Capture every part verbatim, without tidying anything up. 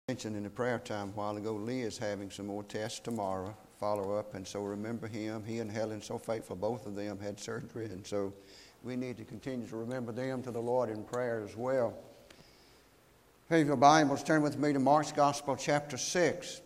mentioned in the prayer time a while ago, Lee is having some more tests tomorrow, follow up, and so remember him. He and Helen, so faithful, both of them had surgery, and so we need to continue to remember them to the Lord in prayer as well. If you have your Bibles, turn with me to Mark's Gospel, chapter six.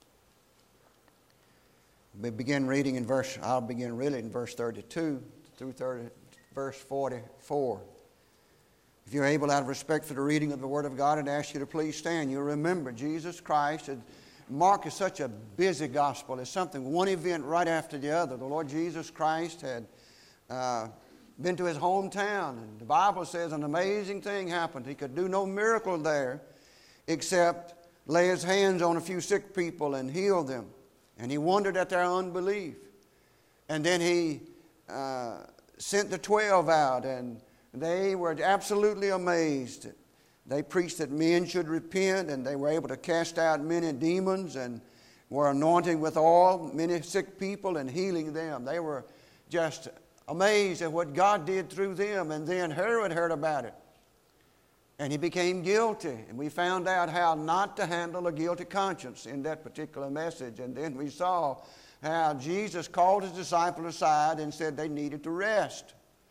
We begin reading in verse, I'll begin really in verse thirty-two through thirty, verse forty-four. If you're able, out of respect for the reading of the Word of God, I'd ask you to please stand. You'll remember Jesus Christ. Mark is such a busy gospel. It's something, one event right after the other. The Lord Jesus Christ had uh, been to his hometown, and the Bible says an amazing thing happened. He could do no miracle there except lay his hands on a few sick people and heal them. And he wondered at their unbelief. And then he uh, sent the twelve out, and they were absolutely amazed. They preached that men should repent, and they were able to cast out many demons and were anointing with oil many sick people and healing them. They were just amazed at what God did through them. And then Herod heard about it, and he became guilty. And we found out how not to handle a guilty conscience in that particular message. And then we saw how Jesus called his disciples aside and said they needed to rest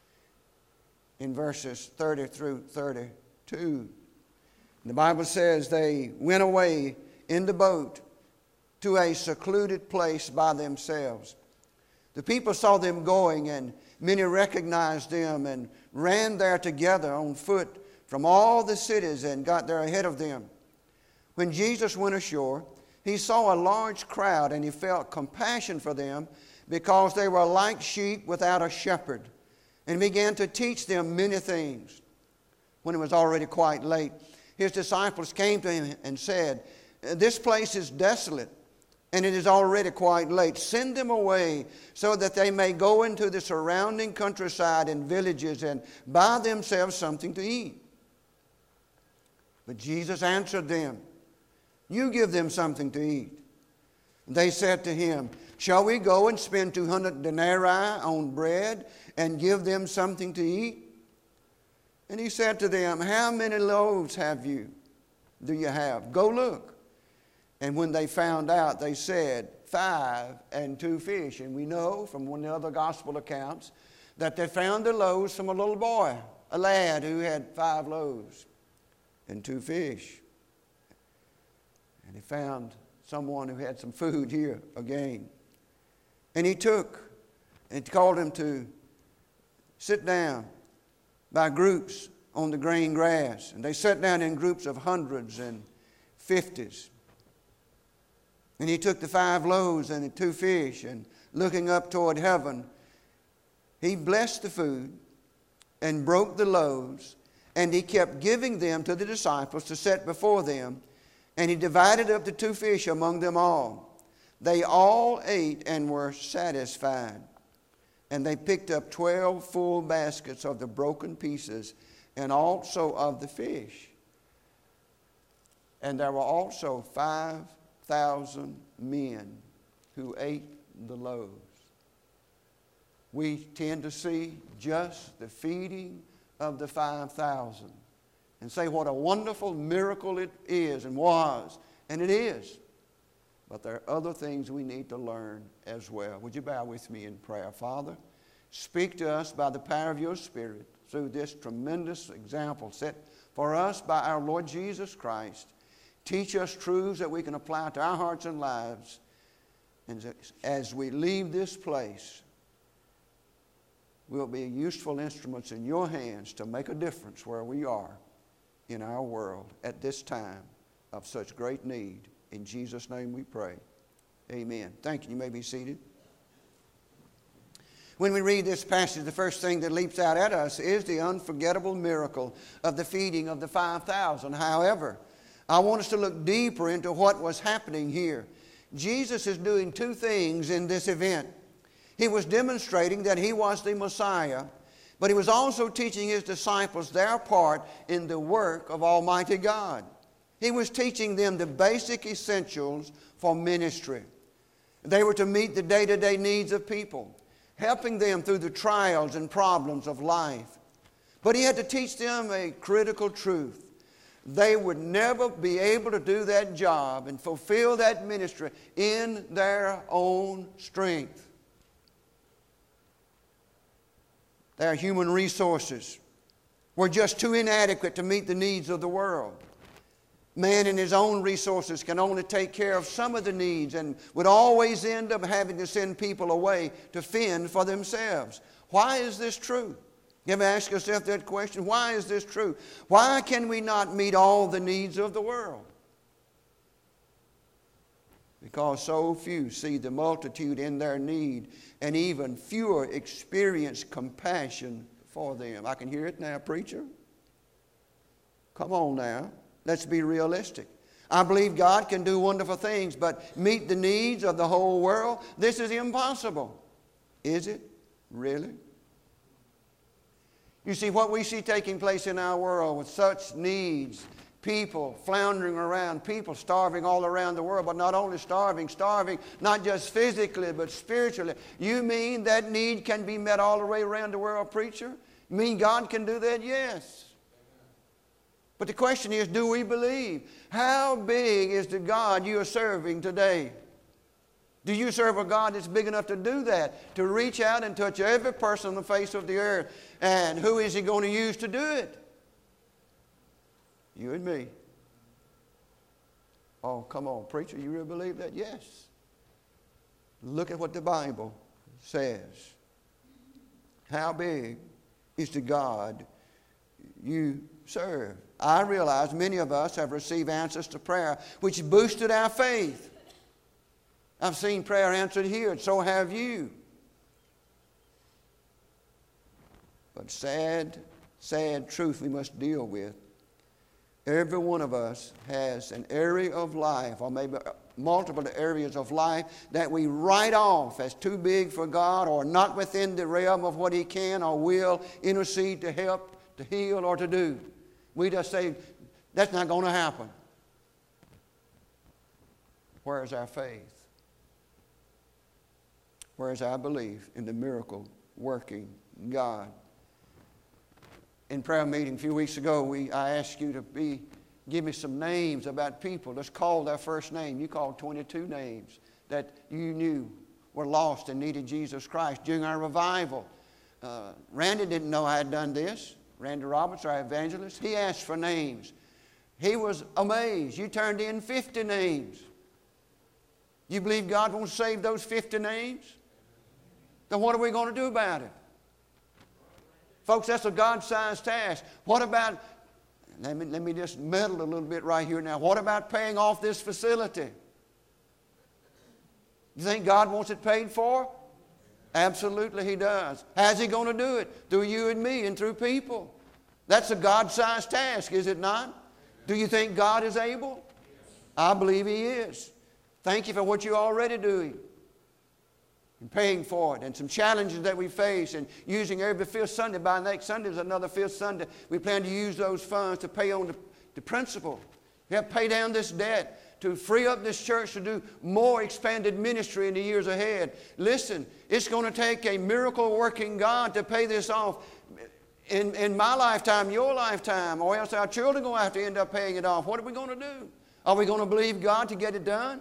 in verses thirty through thirty-two. The Bible says they went away in the boat to a secluded place by themselves. The people saw them going, and many recognized them and ran there together on foot from all the cities and got there ahead of them. When Jesus went ashore, he saw a large crowd, and he felt compassion for them because they were like sheep without a shepherd, and began to teach them many things. When it was already quite late, his disciples came to him and said, "This place is desolate, and it is already quite late. Send them away so that they may go into the surrounding countryside and villages and buy themselves something to eat." But Jesus answered them, "You give them something to eat." They said to him, "Shall we go and spend two hundred denarii on bread and give them something to eat?" And he said to them, "How many loaves have you, do you have? Go look." And when they found out, they said, "Five and two fish." And we know from one of the other gospel accounts that they found the loaves from a little boy, a lad who had five loaves and two fish. And he found someone who had some food here again. And he took and called him to sit down by groups on the green grass. And they sat down in groups of hundreds and fifties. And he took the five loaves and the two fish, and looking up toward heaven, he blessed the food and broke the loaves, and he kept giving them to the disciples to set before them. And he divided up the two fish among them all. They all ate and were satisfied. And they picked up twelve full baskets of the broken pieces, and also of the fish. And there were also five thousand men who ate the loaves. We tend to see just the feeding of the five thousand and say what a wonderful miracle it is and was, and it is. But there are other things we need to learn as well. Would you bow with me in prayer? Father, speak to us by the power of your Spirit through this tremendous example set for us by our Lord Jesus Christ. Teach us truths that we can apply to our hearts and lives. And as we leave this place, we'll be useful instruments in your hands to make a difference where we are in our world at this time of such great need. In Jesus' name we pray. Amen. Thank you. You may be seated. When we read this passage, the first thing that leaps out at us is the unforgettable miracle of the feeding of the five thousand. However, I want us to look deeper into what was happening here. Jesus is doing two things in this event. He was demonstrating that he was the Messiah, but he was also teaching his disciples their part in the work of Almighty God. He was teaching them the basic essentials for ministry. They were to meet the day-to-day needs of people, helping them through the trials and problems of life. But he had to teach them a critical truth, they would never be able to do that job and fulfill that ministry in their own strength. Their human resources were just too inadequate to meet the needs of the world. Man in his own resources can only take care of some of the needs and would always end up having to send people away to fend for themselves. Why is this true? You ever ask yourself that question? Why is this true? Why can we not meet all the needs of the world? Because so few see the multitude in their need, and even fewer experience compassion for them. I can hear it now, preacher. Come on now. Let's be realistic. I believe God can do wonderful things, but meet the needs of the whole world, this is impossible. Is it? Really? You see, what we see taking place in our world with such needs, people floundering around, people starving all around the world, but not only starving, starving not just physically, but spiritually. You mean that need can be met all the way around the world, preacher? You mean God can do that? Yes. But the question is, do we believe? How big is the God you are serving today? Do you serve a God that's big enough to do that? To reach out and touch every person on the face of the earth? And who is He going to use to do it? You and me. Oh, come on, preacher, you really believe that? Yes. Look at what the Bible says. How big is the God you serve? I realize many of us have received answers to prayer which boosted our faith. I've seen prayer answered here, and so have you. But sad, sad truth we must deal with. Every one of us has an area of life, or maybe multiple areas of life, that we write off as too big for God, or not within the realm of what He can or will intercede to help, to heal, or to do. We just say, that's not going to happen. Where is our faith? Where is our belief in the miracle working God? In prayer meeting a few weeks ago, we, I asked you to be, give me some names about people. Let's call their first name. You called twenty-two names that you knew were lost and needed Jesus Christ during our revival. Uh, Randy didn't know I had done this. Randy Roberts, our evangelist, he asked for names. He was amazed. You turned in fifty names. You believe God won't save those fifty names? Then what are we going to do about it? Folks, that's a God-sized task. What about, let me, let me just meddle a little bit right here now. What about paying off this facility? You think God wants it paid for? Absolutely He does. How's He going to do it? Through you and me and through people. That's a God-sized task, is it not? Do you think God is able? I believe He is. Thank you for what you're already doing and paying for it, and some challenges that we face, and using every fifth Sunday. By next Sunday is another fifth Sunday. We plan to use those funds to pay on the, the principal. We have to pay down this debt to free up this church to do more expanded ministry in the years ahead. Listen, it's going to take a miracle-working God to pay this off in, in my lifetime, your lifetime, or else our children are going to have to end up paying it off. What are we going to do? Are we going to believe God to get it done?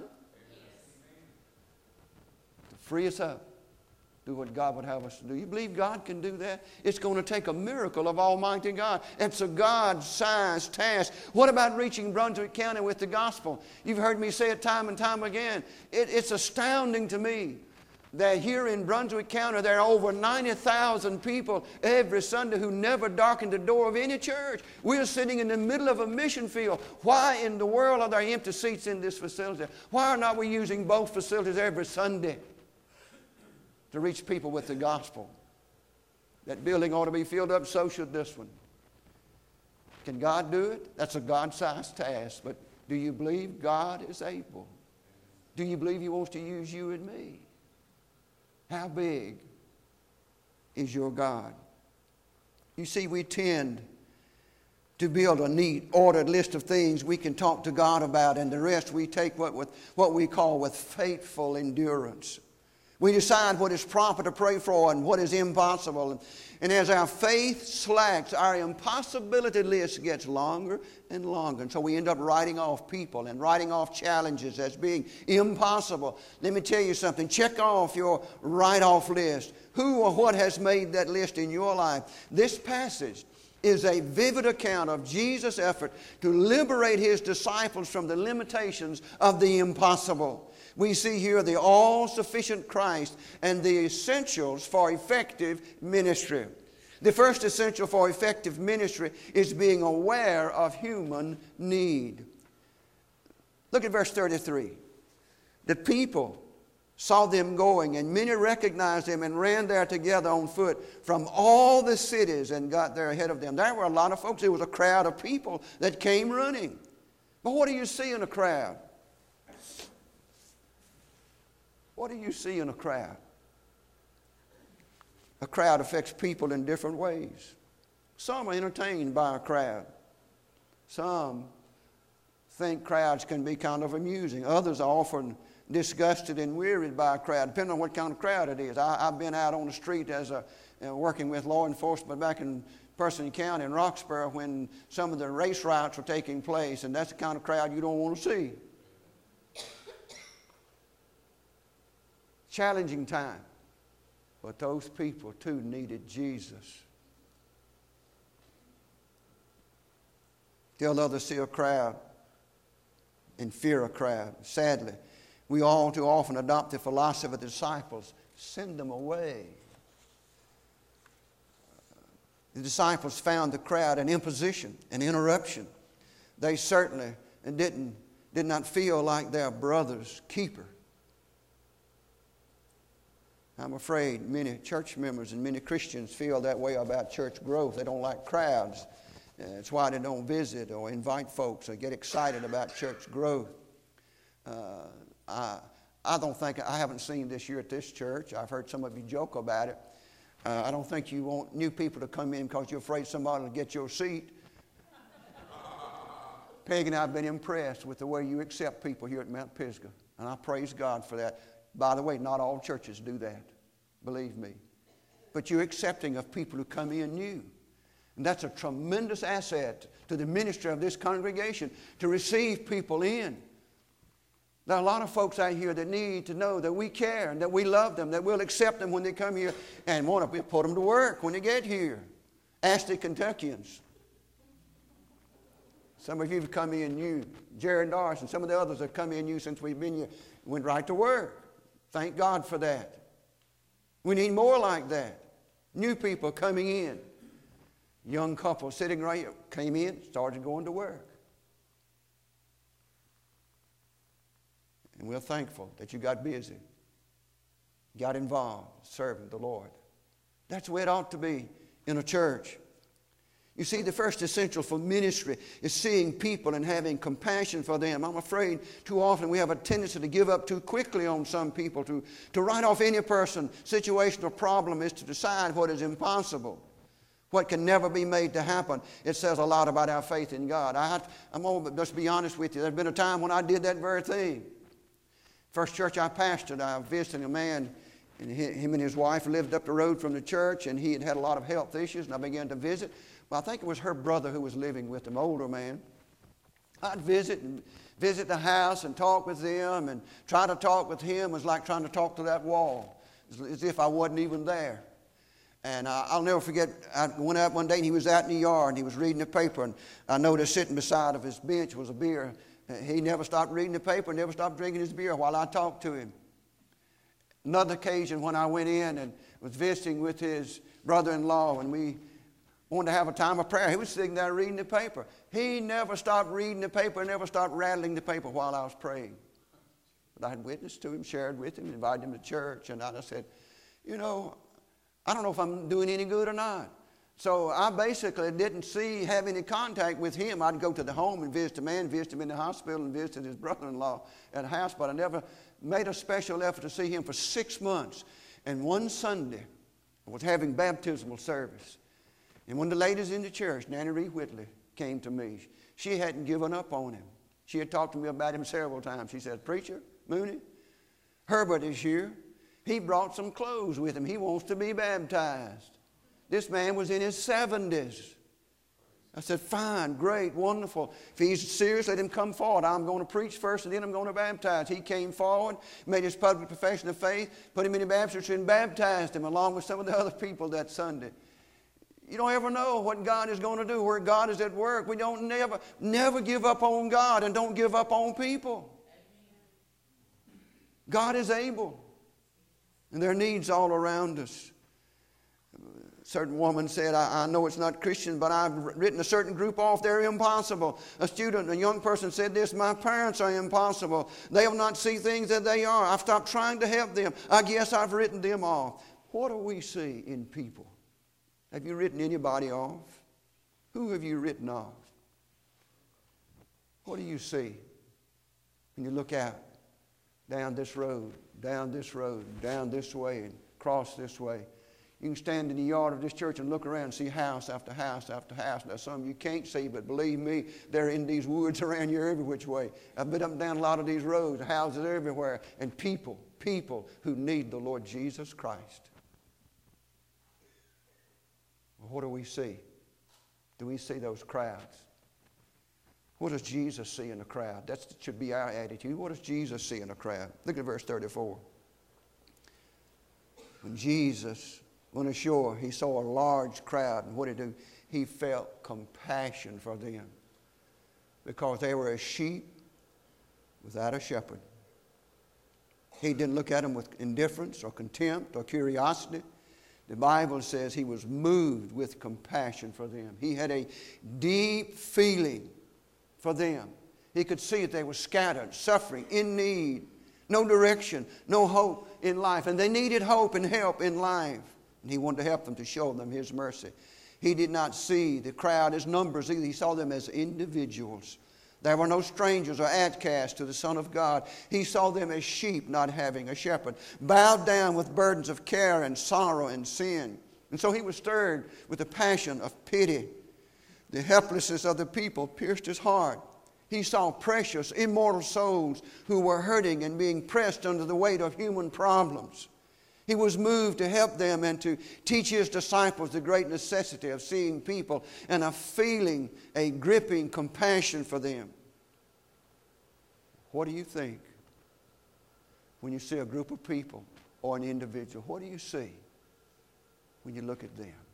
Free us up. Do what God would have us to do. You believe God can do that? It's going to take a miracle of Almighty God. It's a God-sized task. What about reaching Brunswick County with the gospel? You've heard me say it time and time again. It, it's astounding to me that here in Brunswick County there are over ninety thousand people every Sunday who never darken the door of any church. We're sitting in the middle of a mission field. Why in the world are there empty seats in this facility? Why are not we using both facilities every Sunday to reach people with the gospel? That building ought to be filled up, so should this one. Can God do it? That's a God-sized task. But do you believe God is able? Do you believe He wants to use you and me? How big is your God? You see, we tend to build a neat, ordered list of things we can talk to God about, and the rest we take what, with, what we call with faithful endurance. We decide what is proper to pray for and what is impossible. And, and as our faith slacks, our impossibility list gets longer and longer. And so we end up writing off people and writing off challenges as being impossible. Let me tell you something. Check off your write-off list. Who or what has made that list in your life? This passage is a vivid account of Jesus' effort to liberate His disciples from the limitations of the impossible. We see here the all-sufficient Christ and the essentials for effective ministry. The first essential for effective ministry is being aware of human need. Look at verse thirty-three. The people saw them going, and many recognized them and ran there together on foot from all the cities and got there ahead of them. There were a lot of folks. There was a crowd of people that came running. But what do you see in a crowd? What do you see in a crowd? A crowd affects people in different ways. Some are entertained by a crowd. Some think crowds can be kind of amusing. Others are often disgusted and wearied by a crowd, depending on what kind of crowd it is. I, I've been out on the street as a, uh, working with law enforcement back in Person County in Roxborough when some of the race riots were taking place, and that's the kind of crowd you don't want to see. Challenging time. But those people too needed Jesus. Till others see a crowd and fear a crowd. Sadly, we all too often adopt the philosophy of the disciples. Send them away. The disciples found the crowd an imposition, an interruption. They certainly didn't, did not feel like their brother's keeper. I'm afraid many church members and many Christians feel that way about church growth. They don't like crowds. That's why they don't visit or invite folks or get excited about church growth. Uh, I, I don't think, I haven't seen this year at this church. I've heard some of you joke about it. Uh, I don't think you want new people to come in because you're afraid somebody will get your seat. Peg and I have been impressed with the way you accept people here at Mount Pisgah. And I praise God for that. By the way, not all churches do that, believe me. But you're accepting of people who come in new. And that's a tremendous asset to the ministry of this congregation, to receive people in. There are a lot of folks out here that need to know that we care and that we love them, that we'll accept them when they come here and want to put them to work when they get here. Ask the Kentuckians. Some of you have come in new. Jared Doris and some of the others have come in new since we've been here. Went right to work. Thank God for that. We need more like that. New people coming in. Young couple sitting right here, came in, started going to work. And we're thankful that you got busy, got involved, serving the Lord. That's the way it ought to be in a church. You see, the first essential for ministry is seeing people and having compassion for them. I'm afraid too often we have a tendency to give up too quickly on some people. To, to write off any person, situation, or problem is to decide what is impossible, what can never be made to happen. It says a lot about our faith in God. I have, I'm going to just be honest with you. There's been a time when I did that very thing. First church I pastored, I was visiting a man, and he, him and his wife lived up the road from the church, and he had had a lot of health issues, and I began to visit. Well, I think it was her brother who was living with him, older man. I'd visit and visit the house and talk with them, and try to talk with him was like trying to talk to that wall, as if I wasn't even there. And uh, I'll never forget, I went out one day and he was out in the yard and he was reading the paper, and I noticed sitting beside of his bench was a beer. He never stopped reading the paper, never stopped drinking his beer while I talked to him. Another occasion when I went in and was visiting with his brother-in-law, and we wanted to have a time of prayer. He was sitting there reading the paper. He never stopped reading the paper, never stopped rattling the paper while I was praying. But I had witnessed to him, shared with him, invited him to church, and I just said, you know, I don't know if I'm doing any good or not. So I basically didn't see, have any contact with him. I'd go to the home and visit the man, visit him in the hospital, and visit his brother-in-law at the house, but I never made a special effort to see him for six months. And one Sunday, I was having baptismal service. And one of the ladies in the church, Nanny Ree Whitley, came to me. She hadn't given up on him. She had talked to me about him several times. She said, Preacher Mooney, Herbert is here. He brought some clothes with him. He wants to be baptized. This man was in his seventies. I said, fine, great, wonderful. If he's serious, let him come forward. I'm going to preach first and then I'm going to baptize. He came forward, made his public profession of faith, put him in the baptistry and baptized him along with some of the other people that Sunday. You don't ever know what God is going to do, where God is at work. We don't never, never give up on God and don't give up on people. God is able. And there are needs all around us. A certain woman said, I, I know it's not Christian, but I've written a certain group off. They're impossible. A student, a young person said this, my parents are impossible. They will not see things that they are. I've stopped trying to help them. I guess I've written them off. What do we see in people? Have you written anybody off? Who have you written off? What do you see when you look out down this road, down this road, down this way, and cross this way? You can stand in the yard of this church and look around and see house after house after house. Now, some you can't see, but believe me, they're in these woods around here every which way. I've been up and down a lot of these roads, houses everywhere, and people, people who need the Lord Jesus Christ. Well, what do we see? Do we see those crowds? What does Jesus see in a crowd? That should be our attitude. What does Jesus see in a crowd? Look at verse thirty-four. When Jesus went ashore, he saw a large crowd, and what did he do? He felt compassion for them because they were as sheep without a shepherd. He didn't look at them with indifference or contempt or curiosity. The Bible says he was moved with compassion for them. He had a deep feeling for them. He could see that they were scattered, suffering, in need, no direction, no hope in life, and they needed hope and help in life. And he wanted to help them, to show them his mercy. He did not see the crowd as numbers either. He saw them as individuals. There were no strangers or outcasts to the Son of God. He saw them as sheep not having a shepherd, bowed down with burdens of care and sorrow and sin. And so he was stirred with a passion of pity. The helplessness of the people pierced his heart. He saw precious, immortal souls who were hurting and being pressed under the weight of human problems. He was moved to help them and to teach his disciples the great necessity of seeing people and of feeling a gripping compassion for them. What do you think when you see a group of people or an individual? What do you see when you look at them?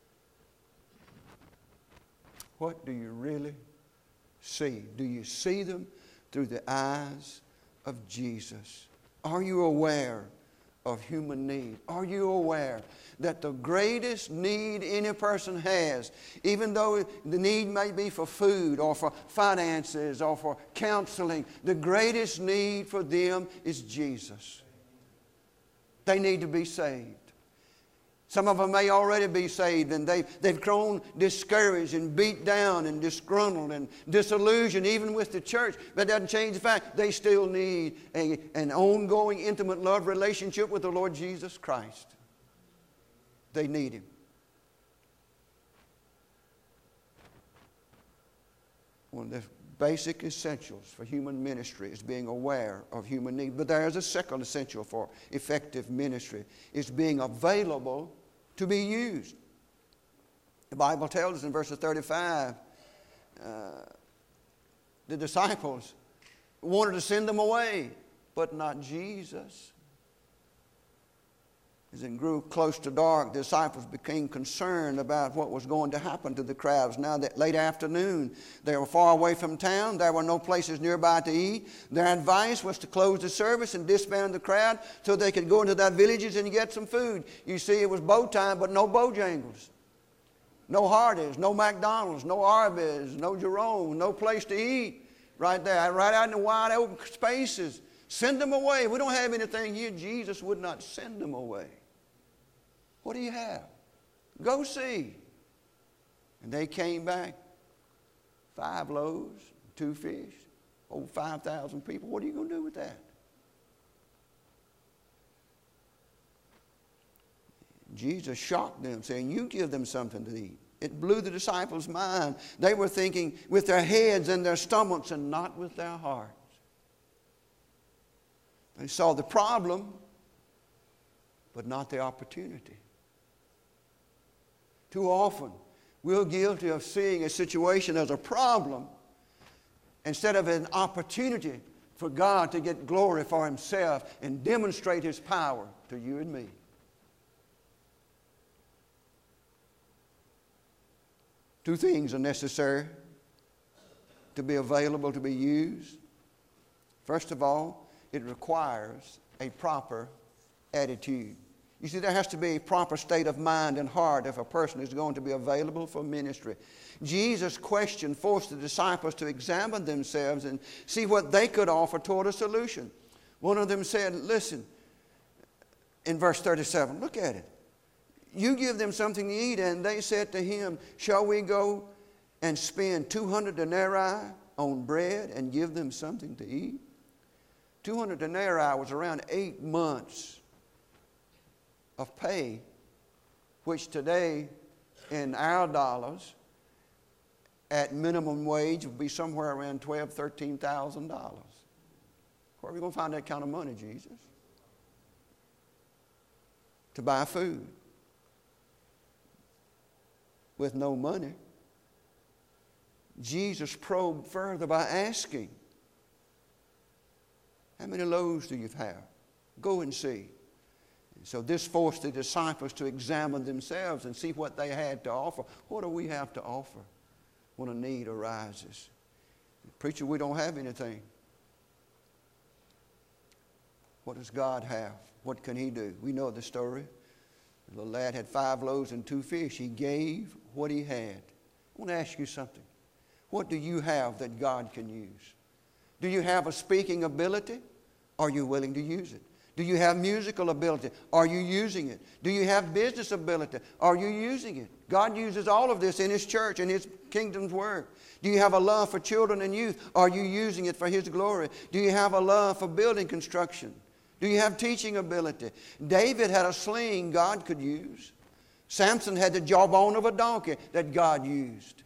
What do you really see? Do you see them through the eyes of Jesus? Are you aware of human need? Are you aware that the greatest need any person has, even though the need may be for food or for finances or for counseling, the greatest need for them is Jesus. They need to be saved. Some of them may already be saved, and they've, they've grown discouraged and beat down and disgruntled and disillusioned even with the church. But that doesn't change the fact they still need a, an ongoing, intimate love relationship with the Lord Jesus Christ. They need Him. One of the basic essentials for human ministry is being aware of human need. But there is a second essential for effective ministry. It's being available to be used. The Bible tells us in verse thirty-five, uh, the disciples wanted to send them away, but not Jesus. As it grew close to dark, the disciples became concerned about what was going to happen to the crowds. Now that late afternoon, they were far away from town. There were no places nearby to eat. Their advice was to close the service and disband the crowd so they could go into their villages and get some food. You see, it was bow time, but no Bojangles. No Hardee's, no McDonald's, no Arby's, no Jerome, no place to eat. Right there, right out in the wide open spaces. Send them away. We don't have anything here. Jesus would not send them away. What do you have? Go see. And they came back. Five loaves, two fish, over five thousand people. What are you going to do with that? Jesus shocked them, saying, you give them something to eat. It blew the disciples' mind. They were thinking with their heads and their stomachs and not with their hearts. They saw the problem, but not the opportunity. Too often, we're guilty of seeing a situation as a problem instead of an opportunity for God to get glory for Himself and demonstrate His power to you and me. Two things are necessary to be available to be used. First of all, it requires a proper attitude. You see, there has to be a proper state of mind and heart if a person is going to be available for ministry. Jesus' question forced the disciples to examine themselves and see what they could offer toward a solution. One of them said, listen, in verse thirty-seven, look at it. You give them something to eat, and they said to him, shall we go and spend two hundred denarii on bread and give them something to eat? two hundred denarii was around eight months of pay, which today in our dollars at minimum wage would be somewhere around twelve thousand dollars, thirteen thousand dollars. Where are we going to find that kind of money, Jesus? To buy food. With no money. Jesus probed further by asking, how many loaves do you have? Go and see. And so this forced the disciples to examine themselves and see what they had to offer. What do we have to offer when a need arises? Preacher, we don't have anything. What does God have? What can He do? We know the story. The little lad had five loaves and two fish. He gave what he had. I want to ask you something. What do you have that God can use? Do you have a speaking ability? Are you willing to use it? Do you have musical ability? Are you using it? Do you have business ability? Are you using it? God uses all of this in His church and His kingdom's work. Do you have a love for children and youth? Are you using it for His glory? Do you have a love for building construction? Do you have teaching ability? David had a sling God could use. Samson had the jawbone of a donkey that God used.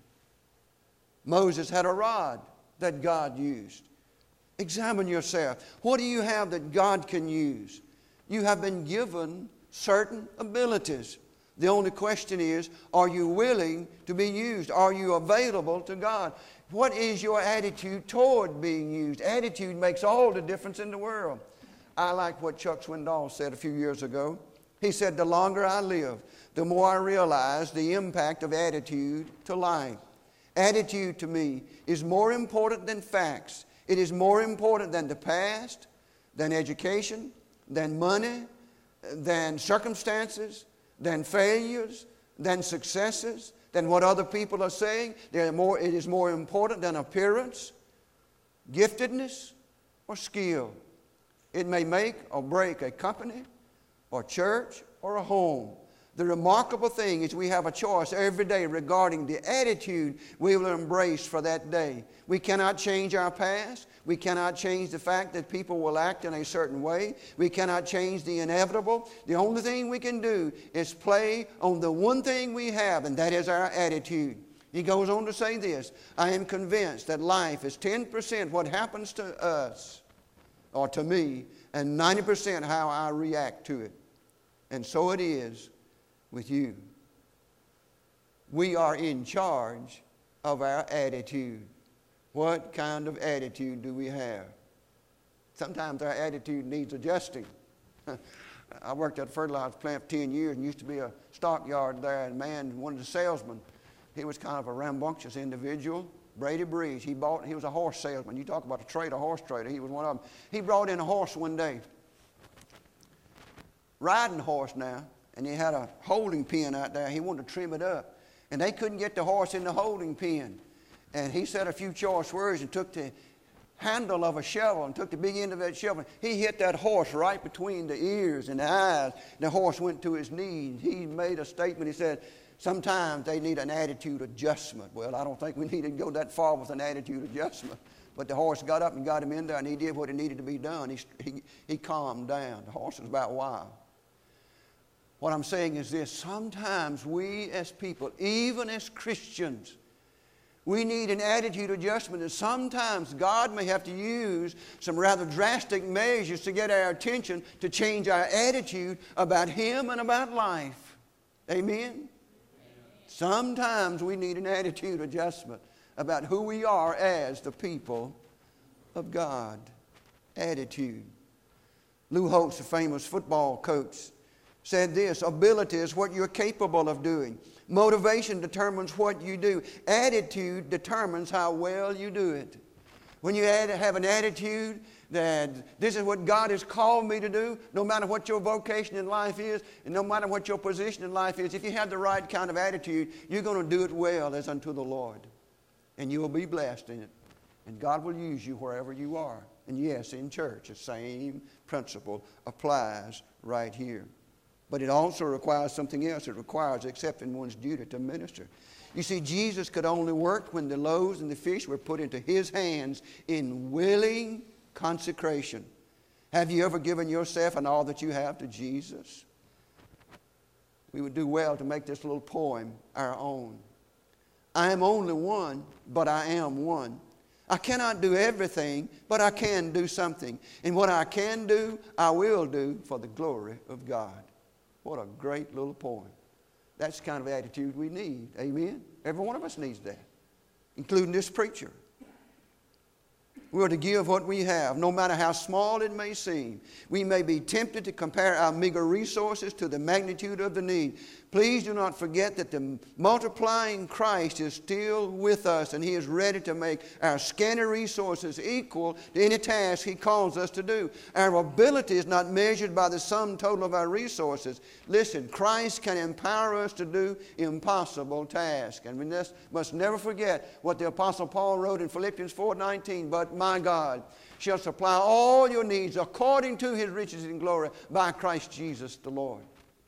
Moses had a rod that God used. Examine yourself. What do you have that God can use? You have been given certain abilities. The only question is, are you willing to be used? Are you available to God? What is your attitude toward being used? Attitude makes all the difference in the world. I like what Chuck Swindoll said a few years ago. He said, the longer I live, the more I realize the impact of attitude to life. Attitude to me is more important than facts. It is more important than the past, than education, than money, than circumstances, than failures, than successes, than what other people are saying. They're more, it is more important than appearance, giftedness, or skill. It may make or break a company, or church, or a home. The remarkable thing is we have a choice every day regarding the attitude we will embrace for that day. We cannot change our past. We cannot change the fact that people will act in a certain way. We cannot change the inevitable. The only thing we can do is play on the one thing we have, and that is our attitude. He goes on to say this, I am convinced that life is ten percent what happens to us, or to me, and ninety percent how I react to it. And so it is with you. We are in charge of our attitude. What kind of attitude do we have? Sometimes our attitude needs adjusting. I worked at a fertilizer plant for ten years and used to be a stockyard there, and man, one of the salesmen, he was kind of a rambunctious individual. Brady Breeze, he bought, he was a horse salesman. You talk about a trader, a horse trader, he was one of them. He brought in a horse one day, riding horse now, and he had a holding pen out there. He wanted to trim it up, and they couldn't get the horse in the holding pen. And he said a few choice words and took the handle of a shovel and took the big end of that shovel. He hit that horse right between the ears and the eyes. The horse went to his knees. He made a statement. He said, sometimes they need an attitude adjustment. Well, I don't think we need to go that far with an attitude adjustment. But the horse got up and got him in there, and he did what it needed to be done. He, he, he calmed down. The horse was about wild. What I'm saying is this. Sometimes we as people, even as Christians, We need an attitude adjustment, and sometimes God may have to use some rather drastic measures to get our attention to change our attitude about Him and about life. Amen? Amen. Sometimes we need an attitude adjustment about who we are as the people of God. Attitude. Lou Holtz, a famous football coach, said this: ability is what you're capable of doing. Motivation determines what you do. Attitude determines how well you do it. When you have an attitude that this is what God has called me to do, no matter what your vocation in life is, and no matter what your position in life is, if you have the right kind of attitude, you're going to do it well as unto the Lord. And you will be blessed in it. And God will use you wherever you are. And yes, in church, the same principle applies right here. But it also requires something else. It requires accepting one's duty to minister. You see, Jesus could only work when the loaves and the fish were put into His hands in willing consecration. Have you ever given yourself and all that you have to Jesus? We would do well to make this little poem our own. I am only one, but I am one. I cannot do everything, but I can do something. And what I can do, I will do for the glory of God. What a great little poem. That's the kind of attitude we need. Amen? Every one of us needs that, including this preacher. We are to give what we have, no matter how small it may seem. We may be tempted to compare our meager resources to the magnitude of the need. Please do not forget that the multiplying Christ is still with us, and He is ready to make our scanty resources equal to any task He calls us to do. Our ability is not measured by the sum total of our resources. Listen, Christ can empower us to do impossible tasks. And we must, must never forget what the Apostle Paul wrote in Philippians four nineteen, but my God shall supply all your needs according to His riches in glory by Christ Jesus the Lord.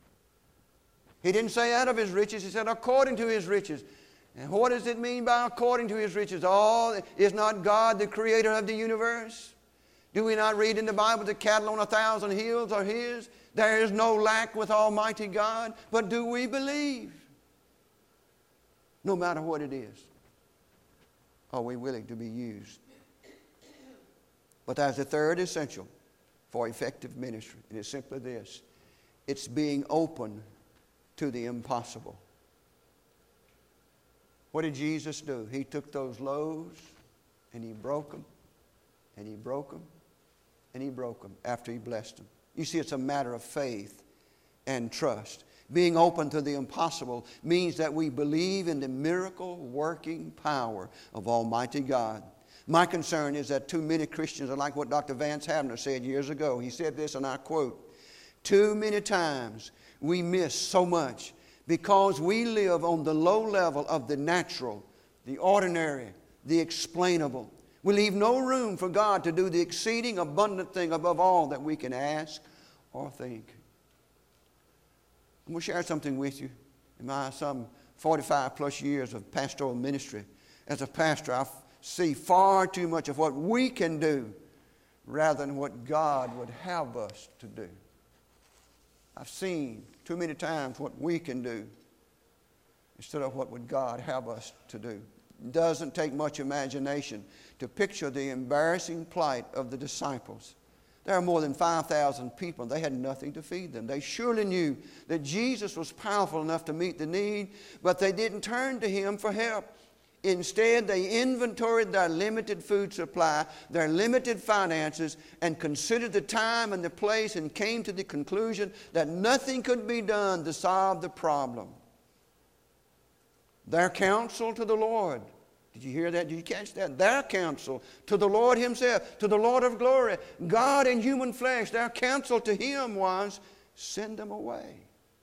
He didn't say out of His riches. He said according to His riches. And what does it mean by according to His riches? Oh, is not God the creator of the universe? Do we not read in the Bible the cattle on a thousand hills are His? There is no lack with Almighty God. But do we believe? No matter what it is, are we willing to be used? But there's a third essential for effective ministry. And it's simply this. It's being open to the impossible. What did Jesus do? He took those loaves and He broke them, and He broke them, and He broke them after He blessed them. You see, it's a matter of faith and trust. Being open to the impossible means that we believe in the miracle working power of Almighty God. My concern is that too many Christians are like what Doctor Vance Havner said years ago. He said this, and I quote, "Too many times we miss so much because we live on the low level of the natural, the ordinary, the explainable. We leave no room for God to do the exceeding abundant thing above all that we can ask or think." I'm going to share something with you. In my some forty-five plus years of pastoral ministry, as a pastor, I see far too much of what we can do rather than what God would have us to do. I've seen too many times what we can do instead of what would God have us to do. It doesn't take much imagination to picture the embarrassing plight of the disciples. There are more than five thousand people. They had nothing to feed them. They surely knew that Jesus was powerful enough to meet the need, but they didn't turn to Him for help. Instead, they inventoried their limited food supply, their limited finances, and considered the time and the place and came to the conclusion that nothing could be done to solve the problem. Their counsel to the Lord. Did you hear that? Did you catch that? Their counsel to the Lord Himself, to the Lord of glory, God in human flesh, their counsel to Him was, send them away.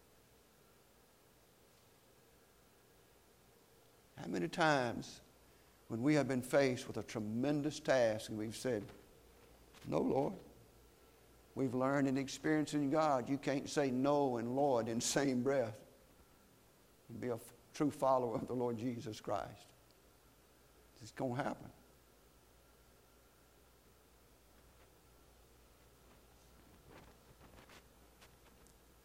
How many times when we have been faced with a tremendous task and we've said, no, Lord. We've learned in experiencing God, you can't say no and Lord in the same breath and be a true follower of the Lord Jesus Christ. It's going to happen.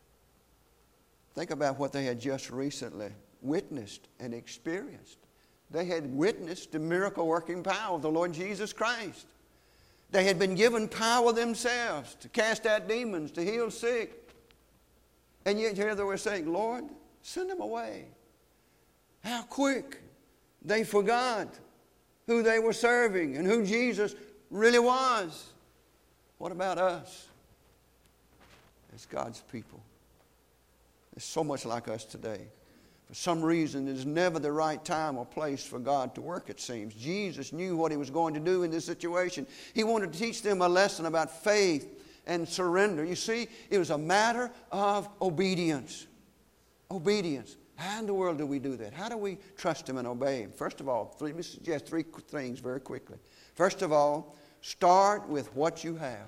Think about what they had just recently witnessed and experienced. They had witnessed the miracle-working power of the Lord Jesus Christ. They had been given power themselves to cast out demons, to heal sick. And yet here they were saying, Lord, send them away. How quick they forgot who they were serving and who Jesus really was. What about us as God's people? There's so much like us today. For some reason, there's never the right time or place for God to work, it seems. Jesus knew what He was going to do in this situation. He wanted to teach them a lesson about faith and surrender. You see, it was a matter of obedience. Obedience. How in the world do we do that? How do we trust Him and obey Him? First of all, three, let me suggest three things very quickly. First of all, start with what you have.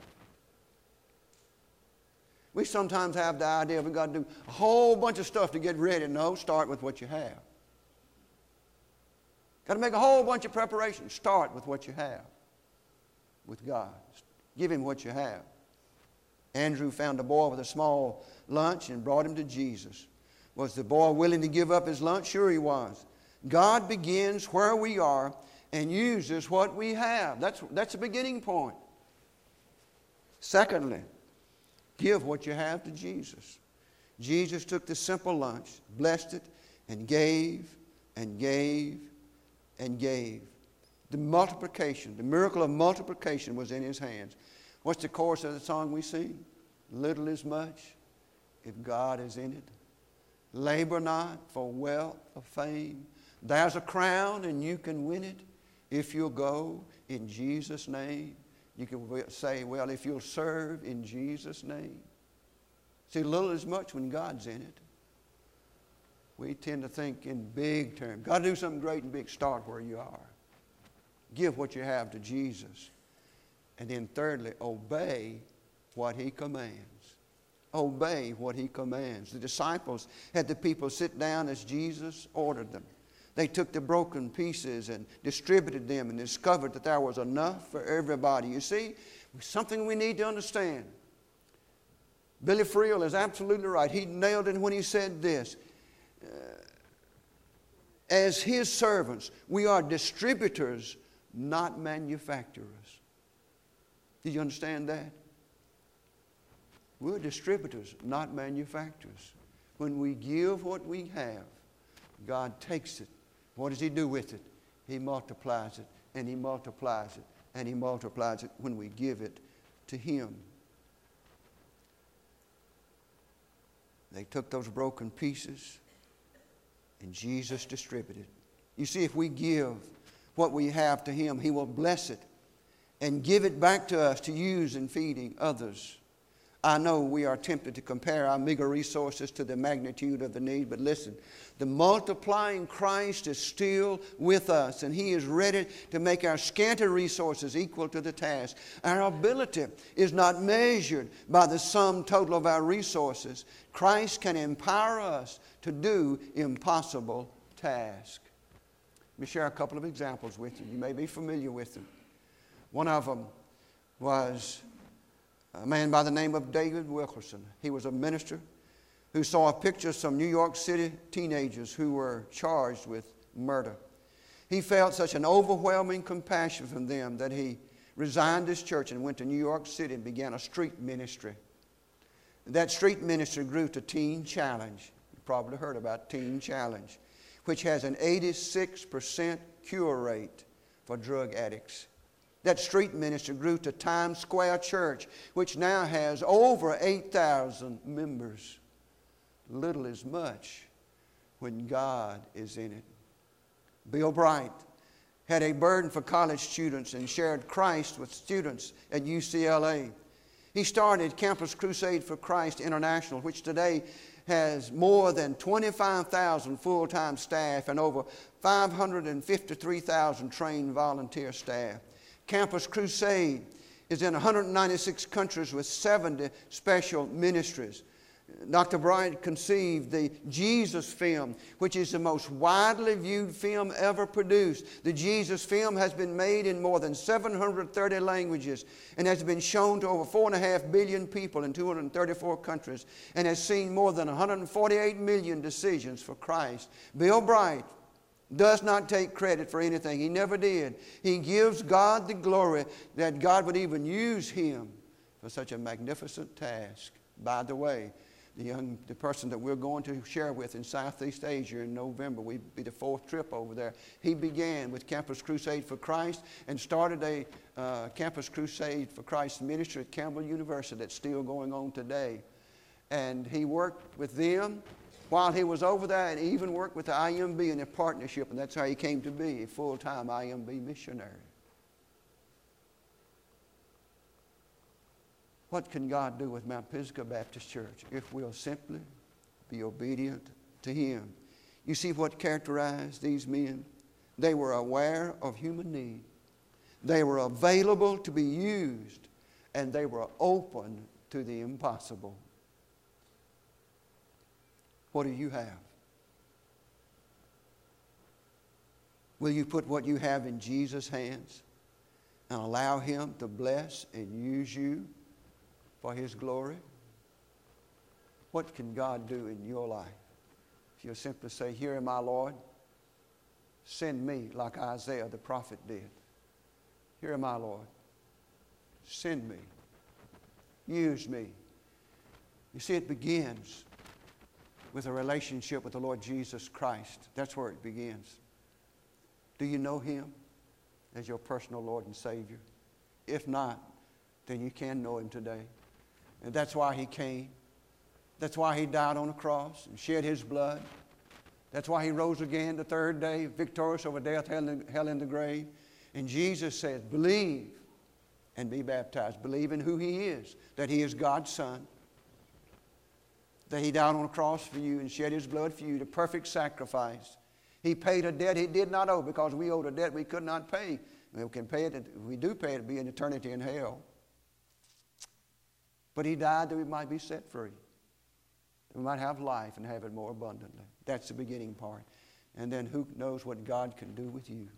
We sometimes have the idea we've got to do a whole bunch of stuff to get ready. No, start with what you have. Got to make a whole bunch of preparations. Start with what you have. With God. Give Him what you have. Andrew found a boy with a small lunch and brought him to Jesus. Was the boy willing to give up his lunch? Sure he was. God begins where we are and uses what we have. That's, that's the beginning point. Secondly, give what you have to Jesus. Jesus took the simple lunch, blessed it, and gave and gave and gave. The multiplication, the miracle of multiplication was in His hands. What's the chorus of the song we sing? Little is much if God is in it. Labor not for wealth or fame. There's a crown and you can win it if you'll go in Jesus' name. You can say, well, if you'll serve in Jesus' name. See, little is much when God's in it. We tend to think in big terms. Got to do something great and big. Start where you are. Give what you have to Jesus. And then thirdly, obey what He commands. Obey what He commands. The disciples had the people sit down as Jesus ordered them. They took the broken pieces and distributed them and discovered that there was enough for everybody. You see, something we need to understand. Billy Friel is absolutely right. He nailed it when he said this. Uh, as His servants, we are distributors, not manufacturers. Did you understand that? We're distributors, not manufacturers. When we give what we have, God takes it. What does He do with it? He multiplies it, and He multiplies it, and He multiplies it when we give it to Him. They took those broken pieces, and Jesus distributed. You see, if we give what we have to Him, He will bless it and give it back to us to use in feeding others. I know we are tempted to compare our meager resources to the magnitude of the need, but listen, the multiplying Christ is still with us, and He is ready to make our scanty resources equal to the task. Our ability is not measured by the sum total of our resources. Christ can empower us to do impossible tasks. Let me share a couple of examples with you. You may be familiar with them. One of them was a man by the name of David Wilkerson. He was a minister who saw a picture of some New York City teenagers who were charged with murder. He felt such an overwhelming compassion from them that he resigned his church and went to New York City and began a street ministry. That street ministry grew to Teen Challenge. You probably heard about Teen Challenge, which has an eighty-six percent cure rate for drug addicts. That street ministry grew to Times Square Church, which now has over eight thousand members. Little is much when God is in it. Bill Bright had a burden for college students and shared Christ with students at U C L A. He started Campus Crusade for Christ International, which today has more than twenty-five thousand full-time staff and over five hundred fifty-three thousand trained volunteer staff. Campus Crusade is in one hundred ninety-six countries with seventy special ministries. Doctor Bright conceived the Jesus film, which is the most widely viewed film ever produced. The Jesus film has been made in more than seven hundred thirty languages and has been shown to over four and a half billion people in two hundred thirty-four countries and has seen more than one hundred forty-eight million decisions for Christ. Bill Bright, Does not take credit for anything. He never did. He gives God the glory that God would even use him for such a magnificent task. By the way, the young, the person that we're going to share with in Southeast Asia in November, we'll be the fourth trip over there. He began with Campus Crusade for Christ and started a uh, Campus Crusade for Christ ministry at Campbell University that's still going on today. And he worked with them while he was over there, and even worked with the I M B in a partnership, and that's how he came to be a full-time I M B missionary. What can God do with Mount Pisgah Baptist Church if we'll simply be obedient to him? You see what characterized these men? They were aware of human need. They were available to be used, and they were open to the impossible. What do you have? Will you put what you have in Jesus' hands and allow him to bless and use you for his glory? What can God do in your life? If you'll simply say, "Here am I, Lord. Send me," like Isaiah the prophet did. "Here am I, Lord. Send me. Use me." You see, it begins with a relationship with the Lord Jesus Christ. That's where it begins. Do you know him as your personal Lord and Savior? If not, then you can know him today. And that's why he came. That's why he died on the cross and shed his blood. That's why he rose again the third day, victorious over death, hell, and hell and the grave. And Jesus says, believe and be baptized. Believe in who he is, that he is God's Son, that he died on the cross for you and shed his blood for you, the perfect sacrifice. He paid a debt he did not owe because we owed a debt we could not pay. We can pay it, if we do pay it, it'll be an eternity in hell. But he died that we might be set free, that we might have life and have it more abundantly. That's the beginning part. And then who knows what God can do with you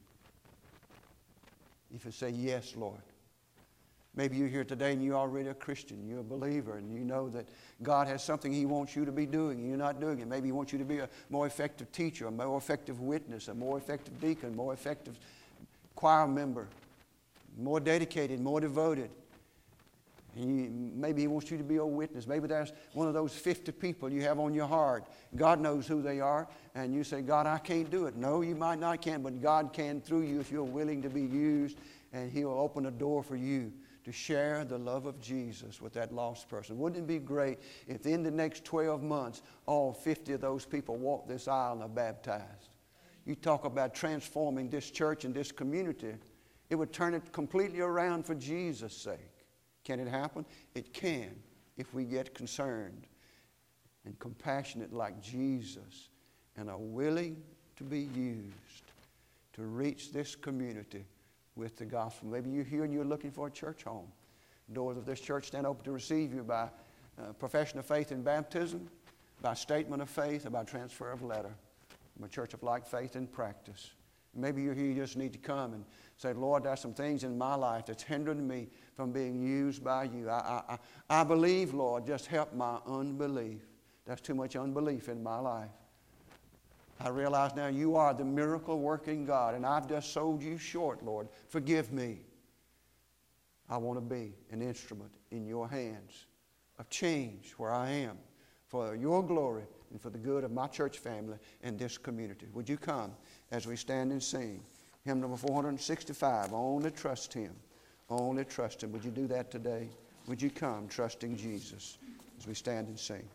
if you say, "Yes, Lord." Maybe you're here today and you're already a Christian. You're a believer and you know that God has something he wants you to be doing and you're not doing it. Maybe he wants you to be a more effective teacher, a more effective witness, a more effective deacon, more effective choir member, more dedicated, more devoted. And you, maybe he wants you to be a witness. Maybe there's one of those fifty people you have on your heart. God knows who they are. And you say, "God, I can't do it." No, you might not can, but God can through you if you're willing to be used. And he'll open a door for you to share the love of Jesus with that lost person. Wouldn't it be great if in the next twelve months, all fifty of those people walked this aisle and are baptized? You talk about transforming this church and this community. It would turn it completely around for Jesus' sake. Can it happen? It can if we get concerned and compassionate like Jesus and are willing to be used to reach this community with the gospel. Maybe you're here and you're looking for a church home. Doors of this church stand open to receive you by uh, profession of faith in baptism, by statement of faith, or by transfer of letter. I'm a church of like faith and practice. Maybe you're here, you just need to come and say, "Lord, there's some things in my life that's hindering me from being used by you. I, I, I believe, Lord, just help my unbelief. There's too much unbelief in my life. I realize now you are the miracle-working God, and I've just sold you short, Lord. Forgive me. I want to be an instrument in your hands of change where I am for your glory and for the good of my church family and this community." Would you come as we stand and sing hymn number four hundred sixty-five, "Only Trust Him, Only Trust Him." Would you do that today? Would you come trusting Jesus as we stand and sing?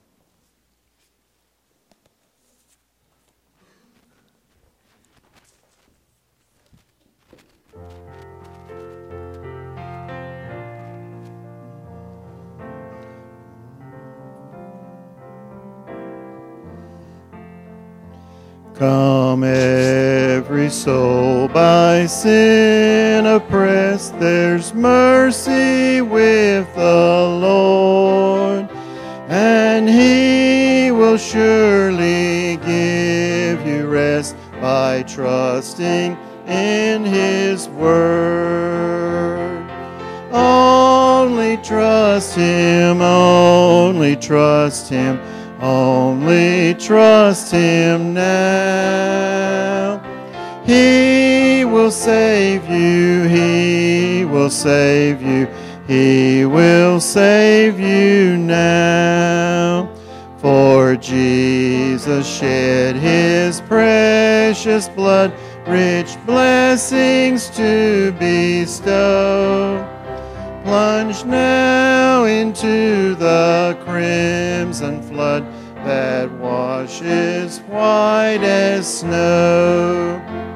Come, every soul by sin oppressed, there's mercy with the Lord, and He will surely give you rest by trusting in His word. Only trust Him, only trust Him, only trust Him now. He will save you, He will save you, He will save you now. For Jesus shed His precious blood, rich blessings to bestow. Plunge now into the crimson flood that washes white as snow.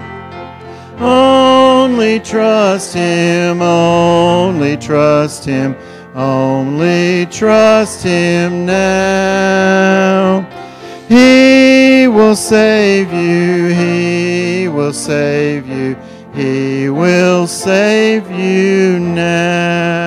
Only trust Him, only trust Him, only trust Him now. He will save you, He will save you, He will save you now.